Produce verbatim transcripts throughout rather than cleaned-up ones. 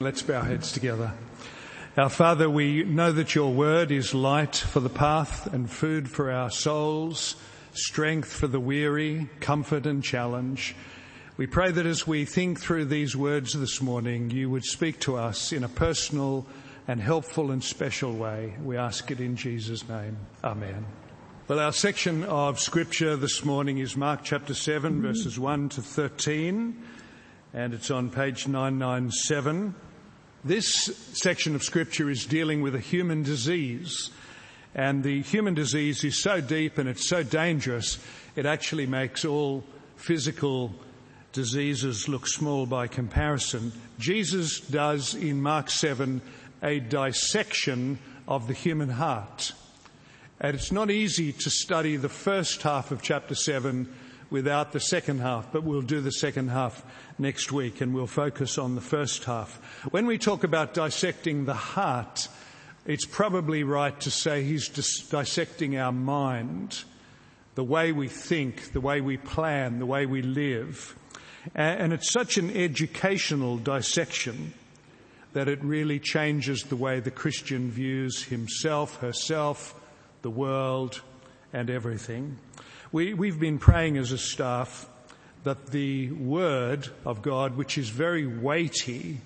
Let's bow our heads together. Our Father, we know that your word is light for the path and food for our souls, strength for the weary, comfort and challenge. We pray that as we think through these words this morning, you would speak to us in a personal and helpful and special way. We ask it in Jesus' name. Amen. Well, our section of scripture this morning is Mark chapter seven, verses one to thirteen, and it's on page nine ninety-seven. This section of scripture is dealing with a human disease, and the human disease is so deep and it's so dangerous, it actually makes all physical diseases look small by comparison. Jesus does in Mark seven a dissection of the human heart. And it's not easy to study the first half of chapter seven without the second half, but we'll do the second half next week and we'll focus on the first half. When we talk about dissecting the heart, it's probably right to say he's dis- dissecting our mind, the way we think, the way we plan, the way we live. And it's such an educational dissection that it really changes the way the Christian views himself, herself, the world, and everything. We, we've been praying as a staff that the word of God, which is very weighty,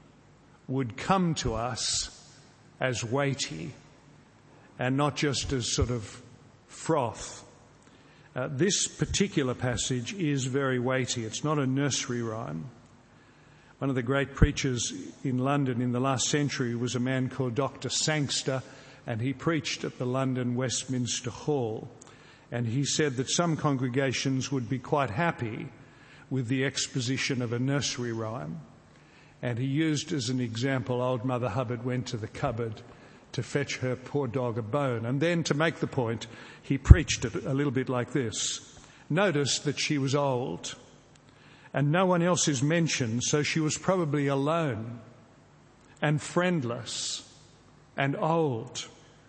would come to us as weighty and not just as sort of froth. Uh, this particular passage is very weighty. It's not a nursery rhyme. One of the great preachers in London in the last century was a man called Doctor Sangster, and he preached at the London Westminster Hall. And he said that some congregations would be quite happy with the exposition of a nursery rhyme. And he used as an example, old Mother Hubbard went to the cupboard to fetch her poor dog a bone. And then to make the point, he preached it a little bit like this. Notice that she was old and no one else is mentioned, so she was probably alone and friendless and old.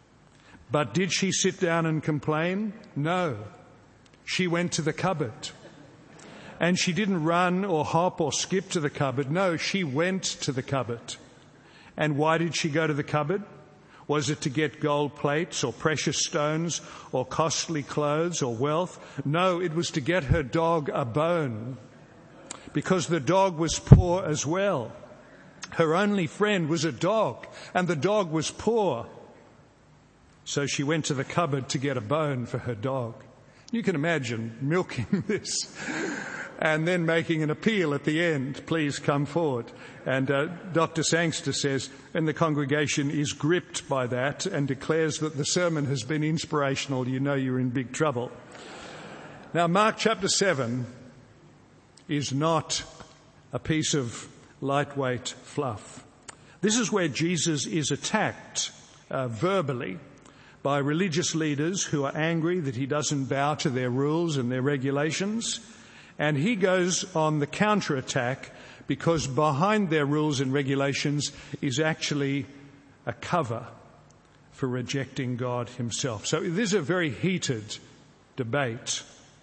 But did she sit down and complain? No. She went to the cupboard. And she didn't run or hop or skip to the cupboard. No, she went to the cupboard. And why did she go to the cupboard? Was it to get gold plates or precious stones or costly clothes or wealth? No, it was to get her dog a bone, because the dog was poor as well. Her only friend was a dog, and the dog was poor. So she went to the cupboard to get a bone for her dog. You can imagine milking this and then making an appeal at the end, please come forward. And uh, Doctor Sangster says, and the congregation is gripped by that and declares that the sermon has been inspirational, you know you're in big trouble. Now, Mark chapter seven is not a piece of lightweight fluff. This is where Jesus is attacked uh, verbally by religious leaders who are angry that he doesn't bow to their rules and their regulations. And he goes on the counterattack because behind their rules and regulations is actually a cover for rejecting God himself. So this is a very heated debate.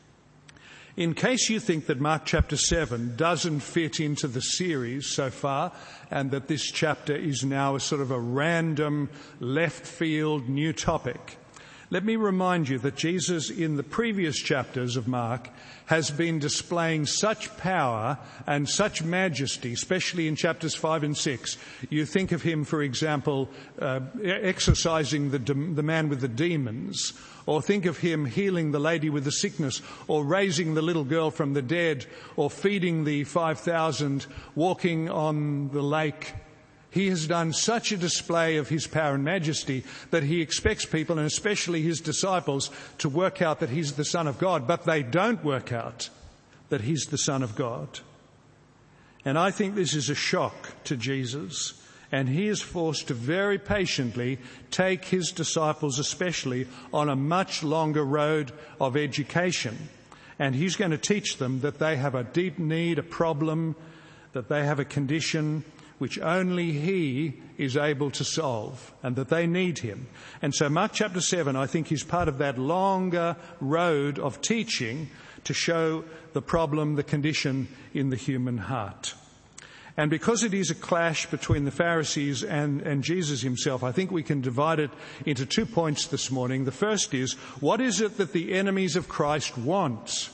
In case you think that Mark chapter seven doesn't fit into the series so far, and that this chapter is now a sort of a random left field new topic, let me remind you that Jesus in the previous chapters of Mark has been displaying such power and such majesty, especially in chapters five and six. You think of him, for example, uh, exorcising the, de- the man with the demons, or think of him healing the lady with the sickness, or raising the little girl from the dead, or feeding the five thousand, walking on the lake. He has done such a display of his power and majesty that he expects people, and especially his disciples, to work out that he's the Son of God. But they don't work out that he's the Son of God. And I think this is a shock to Jesus. And he is forced to very patiently take his disciples especially on a much longer road of education. And he's going to teach them that they have a deep need, a problem, that they have a condition which only he is able to solve, and that they need him. And so Mark chapter seven, I think, is part of that longer road of teaching to show the problem, the condition in the human heart. And because it is a clash between the Pharisees and, and Jesus himself, I think we can divide it into two points this morning. The first is, what is it that the enemies of Christ want?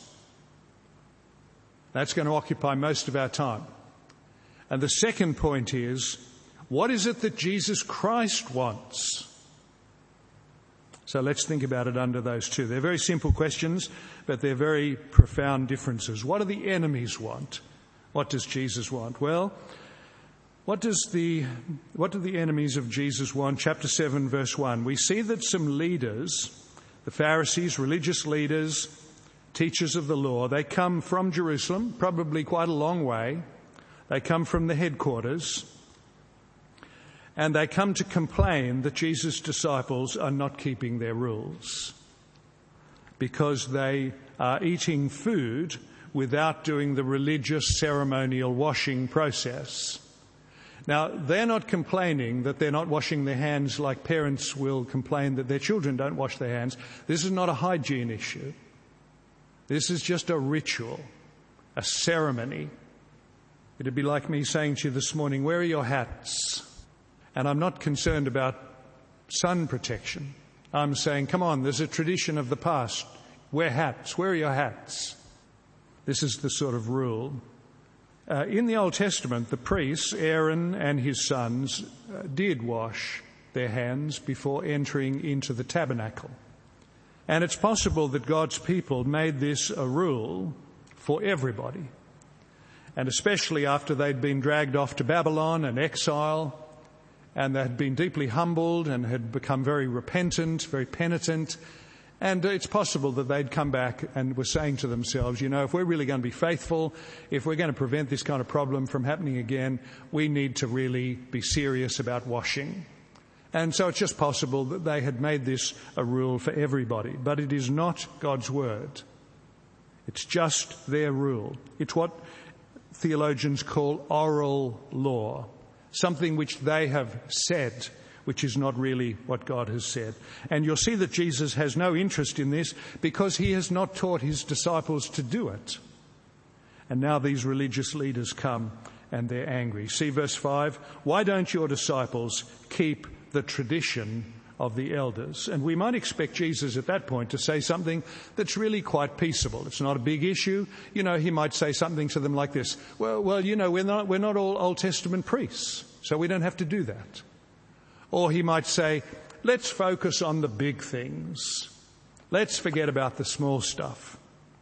That's going to occupy most of our time. And the second point is, what is it that Jesus Christ wants? So let's think about it under those two. They're very simple questions, but they're very profound differences. What do the enemies want? What does Jesus want? Well, what does the what do the enemies of Jesus want? Chapter seven, verse one. We see that some leaders, the Pharisees, religious leaders, teachers of the law, they come from Jerusalem, probably quite a long way. They come from the headquarters, and they come to complain that Jesus' disciples are not keeping their rules because they are eating food without doing the religious ceremonial washing process. Now, they're not complaining that they're not washing their hands like parents will complain that their children don't wash their hands. This is not a hygiene issue. This is just a ritual, a ceremony. It'd be like me saying to you this morning, where are your hats? And I'm not concerned about sun protection. I'm saying, come on, there's a tradition of the past. Wear hats. Where are your hats? This is the sort of rule. Uh, in the Old Testament, the priests, Aaron and his sons, uh, did wash their hands before entering into the tabernacle. And it's possible that God's people made this a rule for everybody. And especially after they'd been dragged off to Babylon and exile, and they had been deeply humbled and had become very repentant, very penitent. And it's possible that they'd come back and were saying to themselves, you know, if we're really going to be faithful, if we're going to prevent this kind of problem from happening again, we need to really be serious about washing. And so it's just possible that they had made this a rule for everybody. But it is not God's word. It's just their rule. It's what theologians call oral law, something which they have said, which is not really what God has said. And you'll see that Jesus has no interest in this because he has not taught his disciples to do it. And now these religious leaders come and they're angry. See verse five. Why don't your disciples keep the tradition of the elders? And we might expect Jesus at that point to say something that's really quite peaceable. It's not a big issue. You know, he might say something to them like this. Well, well, you know, we're not, we're not all Old Testament priests, so we don't have to do that. Or he might say, let's focus on the big things. Let's forget about the small stuff.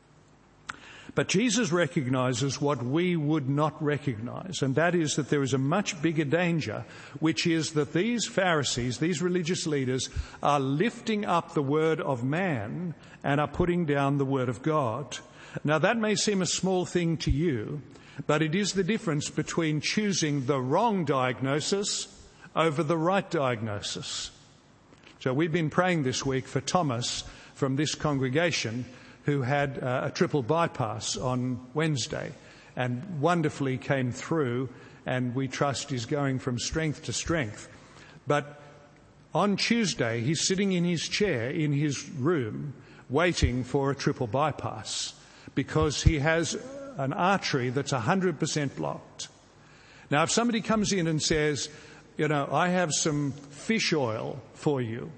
But Jesus recognizes what we would not recognize, and that is that there is a much bigger danger, which is that these Pharisees, these religious leaders, are lifting up the word of man and are putting down the word of God. Now, that may seem a small thing to you, but it is the difference between choosing the wrong diagnosis over the right diagnosis. So we've been praying this week for Thomas from this congregation who had uh, a triple bypass on Wednesday and wonderfully came through, and we trust is going from strength to strength. But on Tuesday, he's sitting in his chair in his room waiting for a triple bypass because he has an artery that's one hundred percent blocked. Now, if somebody comes in and says, you know, I have some fish oil for you,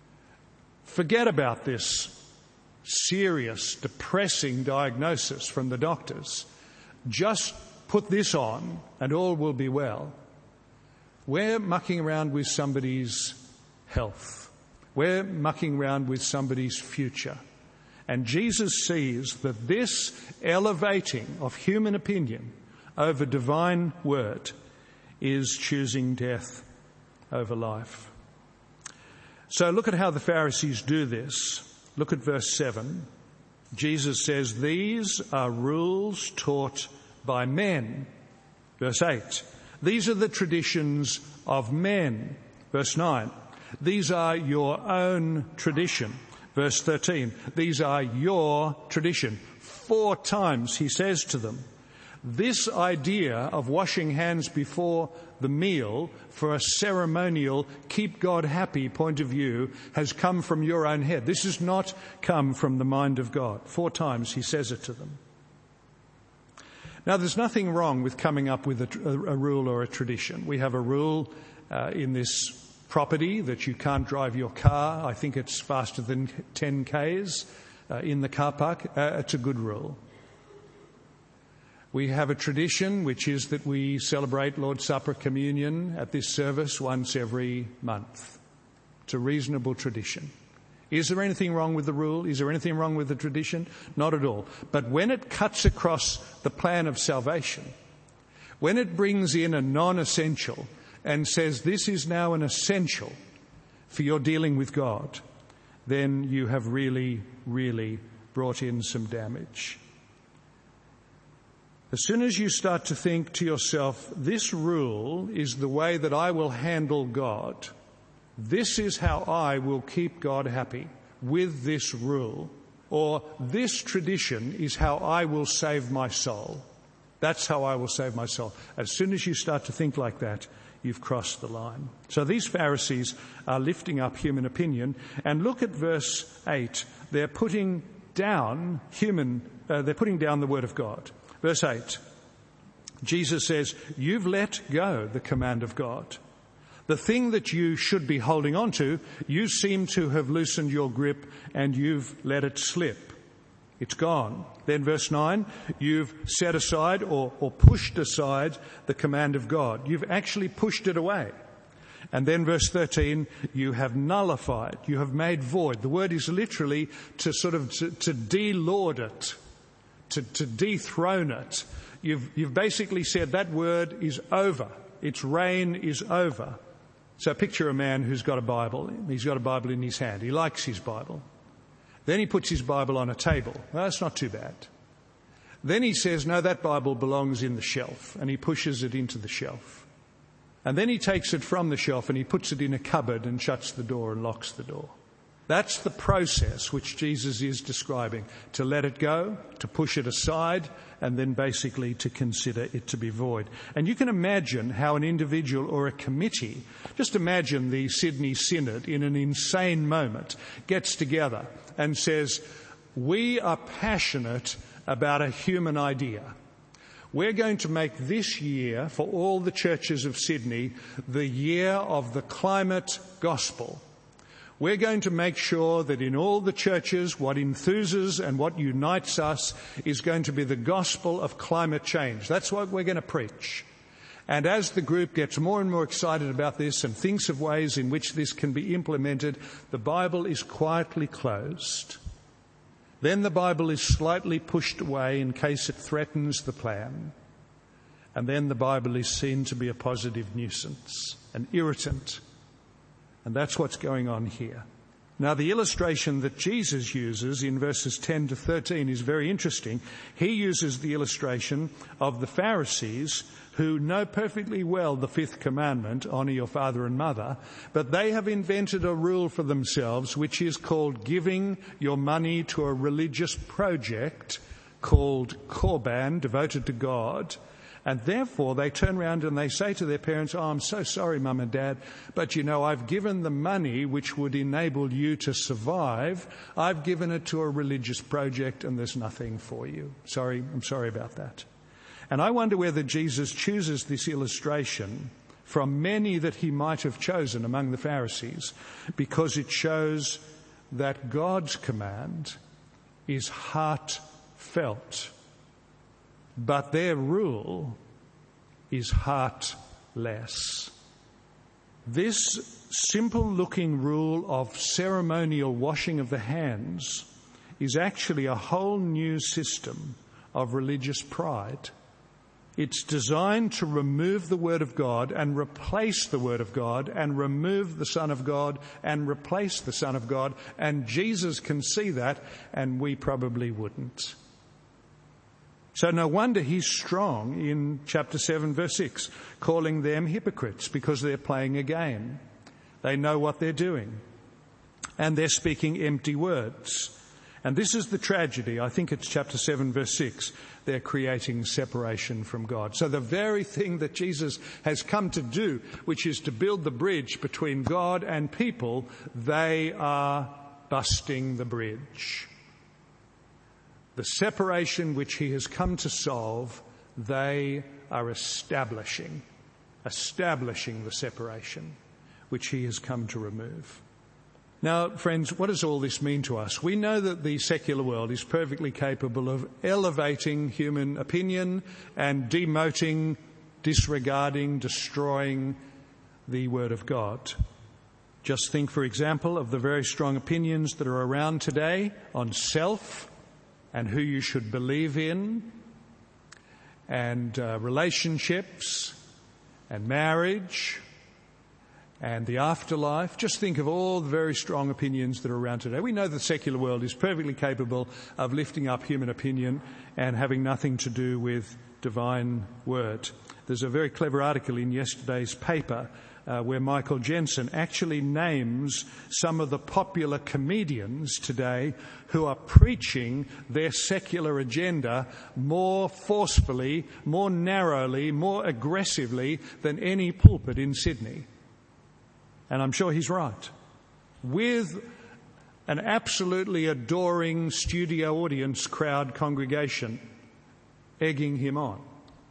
forget about this serious, depressing diagnosis from the doctors. Just put this on and all will be well. We're mucking around with somebody's health. We're mucking around with somebody's future. And Jesus sees that this elevating of human opinion over divine word is choosing death over life. So look at how the Pharisees do this. Look at verse seven. Jesus says, these are rules taught by men. Verse eight. These are the traditions of men. Verse nine. These are your own tradition. Verse thirteen. These are your tradition. Four times he says to them, this idea of washing hands before the meal for a ceremonial, keep God happy point of view has come from your own head. This has not come from the mind of God. Four times he says it to them. Now, there's nothing wrong with coming up with a, a, a rule or a tradition. We have a rule uh, in this property that you can't drive your car. I think it's faster than ten kays uh, in the car park. Uh, it's a good rule. We have a tradition, which is that we celebrate Lord's Supper communion at this service once every month. It's a reasonable tradition. Is there anything wrong with the rule? Is there anything wrong with the tradition? Not at all. But when it cuts across the plan of salvation, when it brings in a non-essential and says this is now an essential for your dealing with God, then you have really, really brought in some damage. As soon as you start to think to yourself, this rule is the way that I will handle God, this is how I will keep God happy with this rule, or this tradition is how I will save my soul. That's how I will save my soul. As soon as you start to think like that, you've crossed the line. So these Pharisees are lifting up human opinion. And look at verse eight. They're putting down human, uh, they're putting down the word of God. Verse eight, Jesus says, you've let go the command of God. The thing that you should be holding on to, you seem to have loosened your grip and you've let it slip. It's gone. Then verse nine, you've set aside or, or pushed aside the command of God. You've actually pushed it away. And then verse thirteen, you have nullified, you have made void. The word is literally to sort of to, to de-lord it. To, to dethrone it. You've, you've basically said that word is over. Its reign is over. So picture a man who's got a Bible. He's got a Bible in his hand. He likes his Bible. Then he puts his Bible on a table. Well, that's not too bad. Then he says, no, that Bible belongs in the shelf. And he pushes it into the shelf. And then he takes it from the shelf and he puts it in a cupboard and shuts the door and locks the door. That's the process which Jesus is describing. To let it go, to push it aside, and then basically to consider it to be void. And you can imagine how an individual or a committee, just imagine the Sydney Synod in an insane moment, gets together and says, we are passionate about a human idea. We're going to make this year, for all the churches of Sydney, the year of the climate gospel. We're going to make sure that in all the churches, what enthuses and what unites us is going to be the gospel of climate change. That's what we're going to preach. And as the group gets more and more excited about this and thinks of ways in which this can be implemented, the Bible is quietly closed. Then the Bible is slightly pushed away in case it threatens the plan. And then the Bible is seen to be a positive nuisance, an irritant. And that's what's going on here. Now, the illustration that Jesus uses in verses ten to thirteen is very interesting. He uses the illustration of the Pharisees who know perfectly well the fifth commandment, honour your father and mother, but they have invented a rule for themselves which is called giving your money to a religious project called Korban, devoted to God. And therefore, they turn around and they say to their parents, oh, I'm so sorry, Mum and Dad, but you know, I've given the money which would enable you to survive. I've given it to a religious project and there's nothing for you. Sorry, I'm sorry about that. And I wonder whether Jesus chooses this illustration from many that he might have chosen among the Pharisees because it shows that God's command is heartfelt. But their rule is heartless. This simple-looking rule of ceremonial washing of the hands is actually a whole new system of religious pride. It's designed to remove the Word of God and replace the Word of God and remove the Son of God and replace the Son of God. And Jesus can see that, and we probably wouldn't. So no wonder he's strong in chapter seven, verse six, calling them hypocrites because they're playing a game. They know what they're doing. And they're speaking empty words. And this is the tragedy. I think it's chapter seven, verse six. They're creating separation from God. So the very thing that Jesus has come to do, which is to build the bridge between God and people, they are busting the bridge. The separation which he has come to solve, they are establishing, establishing the separation which he has come to remove. Now, friends, what does all this mean to us? We know that the secular world is perfectly capable of elevating human opinion and demoting, disregarding, destroying the Word of God. Just think, for example, of the very strong opinions that are around today on self and who you should believe in, and uh, relationships and marriage and the afterlife. Just think of all the very strong opinions that are around today. We know the secular world is perfectly capable of lifting up human opinion and having nothing to do with divine word. There's a very clever article in yesterday's paper uh, where Michael Jensen actually names some of the popular comedians today who are preaching their secular agenda more forcefully, more narrowly, more aggressively than any pulpit in Sydney. And I'm sure he's right. With an absolutely adoring studio audience crowd congregation egging him on.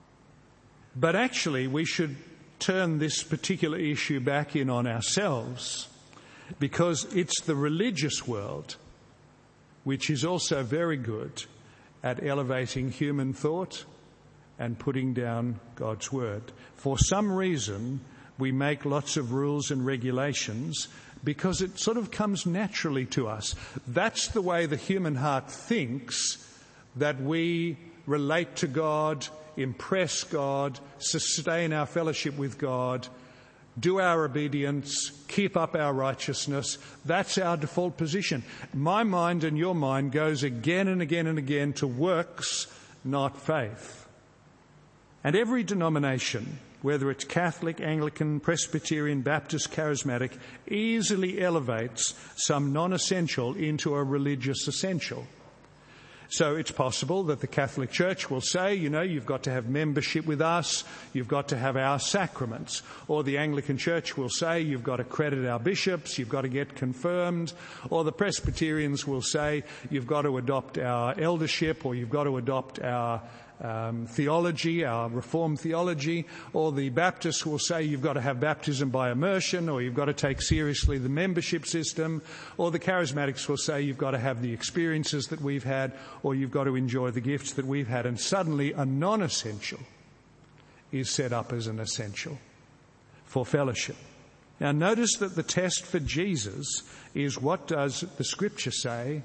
But actually, we should turn this particular issue back in on ourselves, because it's the religious world which is also very good at elevating human thought and putting down God's word. For some reason, we make lots of rules and regulations because it sort of comes naturally to us. That's the way the human heart thinks that we relate to God, impress God, sustain our fellowship with God, do our obedience, keep up our righteousness. That's our default position. My mind and your mind goes again and again and again to works, not faith. And every denomination, whether it's Catholic, Anglican, Presbyterian, Baptist, Charismatic, easily elevates some non-essential into a religious essential. So it's possible that the Catholic Church will say, you know, you've got to have membership with us, you've got to have our sacraments. Or the Anglican Church will say, you've got to credit our bishops, you've got to get confirmed. Or the Presbyterians will say, you've got to adopt our eldership, or you've got to adopt our Um, theology, our Reformed theology. Or the Baptists will say you've got to have baptism by immersion, or you've got to take seriously the membership system. Or the Charismatics will say you've got to have the experiences that we've had, or you've got to enjoy the gifts that we've had. And suddenly a non-essential is set up as an essential for fellowship. Now notice that the test for Jesus is, what does the Scripture say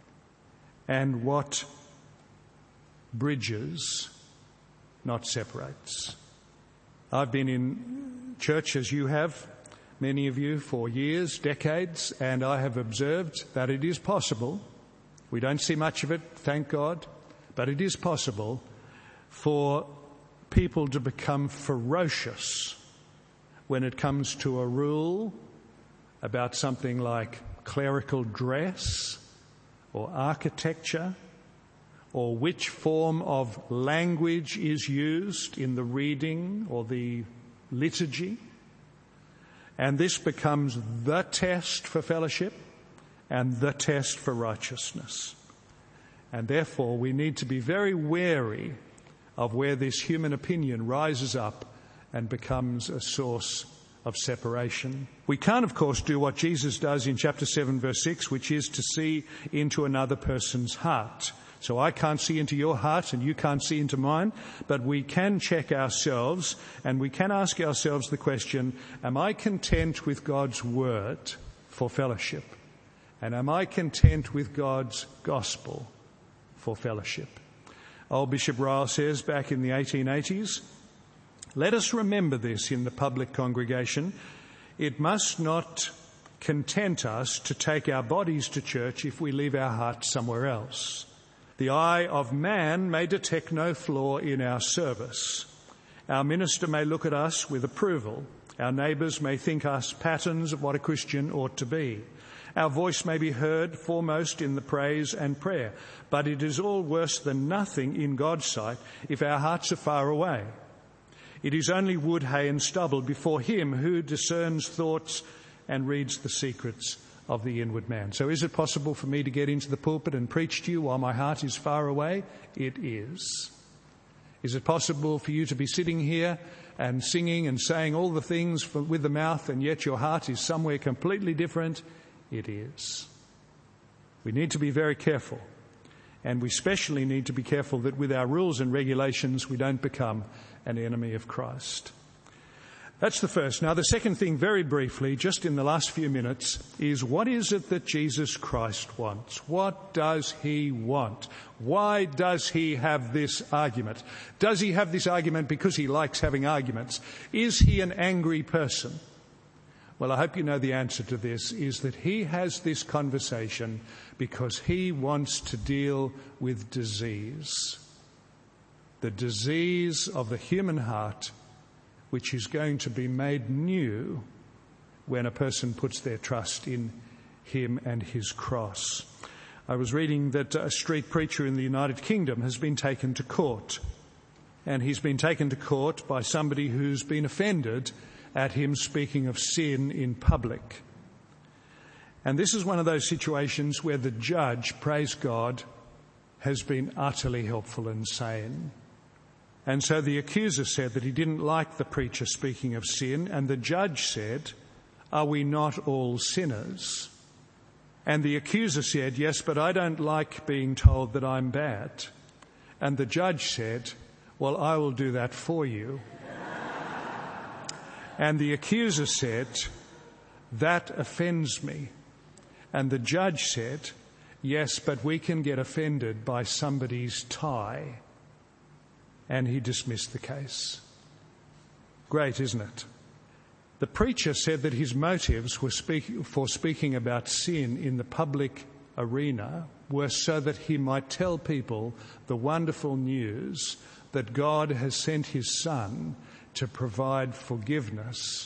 and what bridges, not separates. I've been in church, as you have, many of you, for years, decades, and I have observed that it is possible, we don't see much of it, thank God, but it is possible for people to become ferocious when it comes to a rule about something like clerical dress or architecture, or which form of language is used in the reading or the liturgy. And this becomes the test for fellowship and the test for righteousness. And therefore, we need to be very wary of where this human opinion rises up and becomes a source of separation. We can't, of course, do what Jesus does in chapter seven, verse six, which is to see into another person's heart. So I can't see into your heart and you can't see into mine, but we can check ourselves and we can ask ourselves the question, am I content with God's word for fellowship? And am I content with God's gospel for fellowship? Old Bishop Ryle says back in the eighteen eighties, let us remember this in the public congregation. It must not content us to take our bodies to church if we leave our hearts somewhere else. The eye of man may detect no flaw in our service. Our minister may look at us with approval. Our neighbours may think us patterns of what a Christian ought to be. Our voice may be heard foremost in the praise and prayer. But it is all worse than nothing in God's sight if our hearts are far away. It is only wood, hay and stubble before him who discerns thoughts and reads the secrets of the inward man. So is it possible for me to get into the pulpit and preach to you while my heart is far away? It is. Is it possible for you to be sitting here and singing and saying all the things for, with the mouth, and yet your heart is somewhere completely different? It is. We need to be very careful. And we especially need to be careful that with our rules and regulations we don't become an enemy of Christ. That's the first. Now the second thing, very briefly, just in the last few minutes, is what is it that Jesus Christ wants? What does he want? Why does he have this argument? Does he have this argument because he likes having arguments? Is he an angry person? Well, I hope you know the answer to this, is that he has this conversation because he wants to deal with disease. The disease of the human heart, which is going to be made new when a person puts their trust in him and his cross. I was reading that a street preacher in the United Kingdom has been taken to court. And he's been taken to court by somebody who's been offended at him speaking of sin in public. And this is one of those situations where the judge, praise God, has been utterly helpful and sane. And so the accuser said that he didn't like the preacher speaking of sin, and the judge said, "Are we not all sinners?" And the accuser said, "Yes, but I don't like being told that I'm bad." And the judge said, "Well, I will do that for you." And the accuser said, "That offends me." And the judge said, "Yes, but we can get offended by somebody's tie." And he dismissed the case. Great, isn't it? The preacher said that his motives were speak- for speaking about sin in the public arena were so that he might tell people the wonderful news that God has sent his Son to provide forgiveness.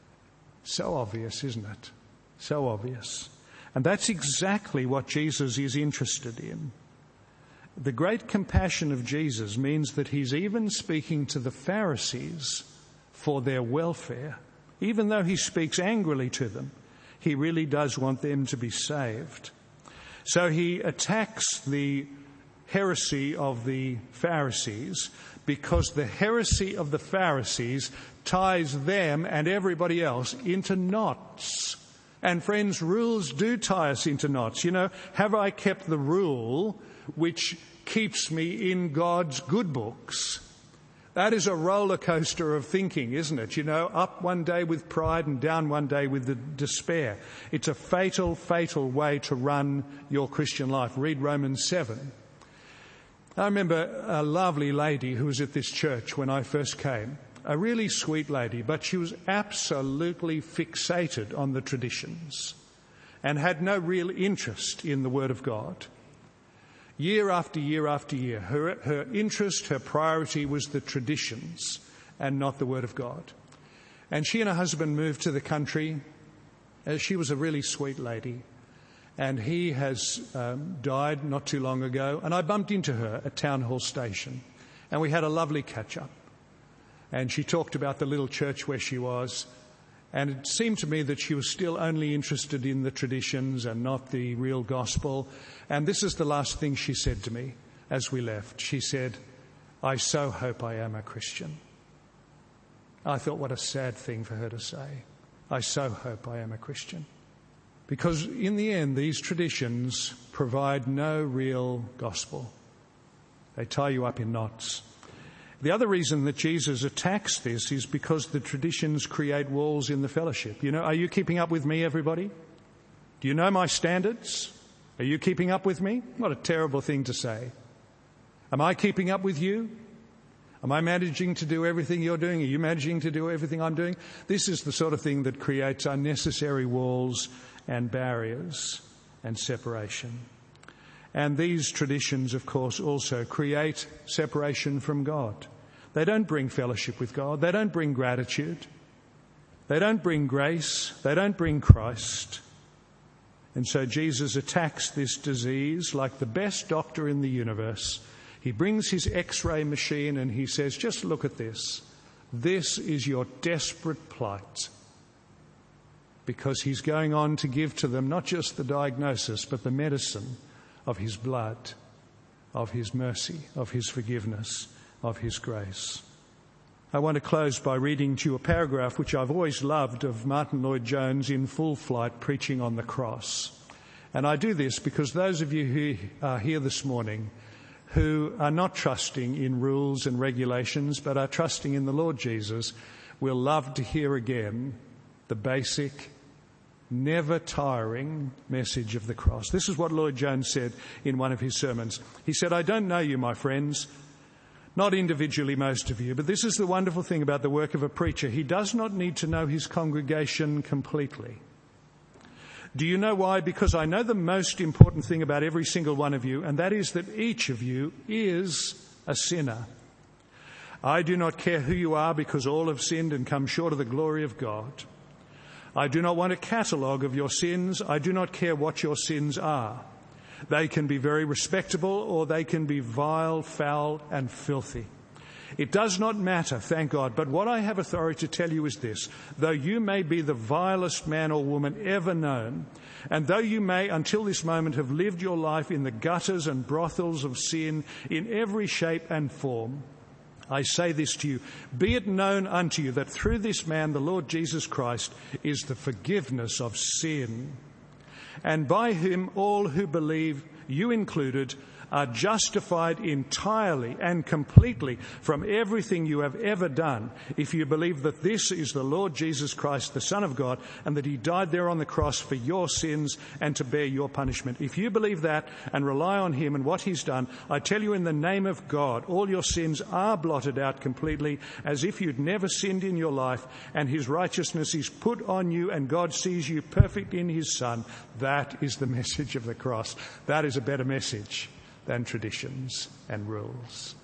So obvious, isn't it? So obvious. And that's exactly what Jesus is interested in. The great compassion of Jesus means that he's even speaking to the Pharisees for their welfare. Even though he speaks angrily to them, he really does want them to be saved. So he attacks the heresy of the Pharisees because the heresy of the Pharisees ties them and everybody else into knots. And friends, rules do tie us into knots. You know, have I kept the rule which keeps me in God's good books? That is a roller coaster of thinking, isn't it? You know, up one day with pride and down one day with the despair. It's a fatal, fatal way to run your Christian life. Read Romans seven. I remember a lovely lady who was at this church when I first came. A really sweet lady, but she was absolutely fixated on the traditions and had no real interest in the Word of God. Year after year after year, her, her interest, her priority was the traditions and not the Word of God. And she and her husband moved to the country. Uh, she was a really sweet lady. And he has um, died not too long ago. And I bumped into her at Town Hall Station. And we had a lovely catch-up. And she talked about the little church where she was. And it seemed to me that she was still only interested in the traditions and not the real gospel. And this is the last thing she said to me as we left. She said, "I so hope I am a Christian." I thought, what a sad thing for her to say. I so hope I am a Christian. Because in the end, these traditions provide no real gospel. They tie you up in knots. The other reason that Jesus attacks this is because the traditions create walls in the fellowship. You know, are you keeping up with me, everybody? Do you know my standards? Are you keeping up with me? What a terrible thing to say. Am I keeping up with you? Am I managing to do everything you're doing? Are you managing to do everything I'm doing? This is the sort of thing that creates unnecessary walls and barriers and separation. And these traditions, of course, also create separation from God. They don't bring fellowship with God. They don't bring gratitude. They don't bring grace. They don't bring Christ. And so Jesus attacks this disease like the best doctor in the universe. He brings his X-ray machine and he says, just look at this. This is your desperate plight. Because he's going on to give to them not just the diagnosis, but the medicine of his blood, of his mercy, of his forgiveness, of his grace. I want to close by reading to you a paragraph which I've always loved of Martin Lloyd-Jones in Full Flight, preaching on the cross. And I do this because those of you who are here this morning who are not trusting in rules and regulations but are trusting in the Lord Jesus will love to hear again the basic, never tiring message of the cross. This is what Lloyd-Jones said in one of his sermons. He said, "I don't know you, my friends, not individually, most of you, but this is the wonderful thing about the work of a preacher. He does not need to know his congregation completely. Do you know why? Because I know the most important thing about every single one of you, and that is that each of you is a sinner. I do not care who you are, because all have sinned and come short of the glory of God. I do not want a catalogue of your sins. I do not care what your sins are. They can be very respectable or they can be vile, foul and filthy. It does not matter, thank God, but what I have authority to tell you is this: though you may be the vilest man or woman ever known, and though you may until this moment have lived your life in the gutters and brothels of sin in every shape and form, I say this to you, be it known unto you that through this man, the Lord Jesus Christ, is the forgiveness of sin. And by him all who believe, you included, are justified entirely and completely from everything you have ever done, if you believe that this is the Lord Jesus Christ, the Son of God, and that he died there on the cross for your sins and to bear your punishment. If you believe that and rely on him and what he's done, I tell you in the name of God, all your sins are blotted out completely, as if you'd never sinned in your life, and his righteousness is put on you, and God sees you perfect in his Son. That is the message of the cross. That is a better message than traditions and rules.